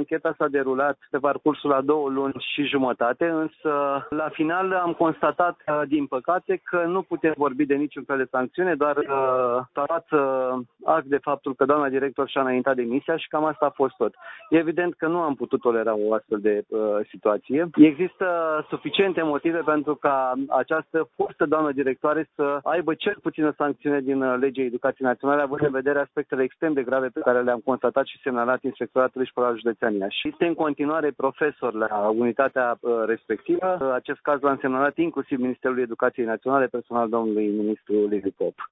ancheta s-a derulat pe parcursul a 2 luni și jumătate, însă la final am constatat, din păcate, că nu putem vorbi de niciun fel de sancțiune, doar starat act de faptul că doamna director și-a înaintat demisia și cam asta a fost tot. E evident că nu am putut tolera o astfel de situație. Există suficiente motive pentru ca această fostă doamnă directoare să aibă cel puțin o sancțiune din legea Educației Naționale, având în vedere aspectele extrem de grave pe care le-am constatat și semnalat Inspectoratului Școlar Județean Iași. Este în continuare profesor la unitatea respectivă. Acest caz l-am semnalat inclusiv Ministerului Educației Naționale, personal domnului ministru Liviu Pop.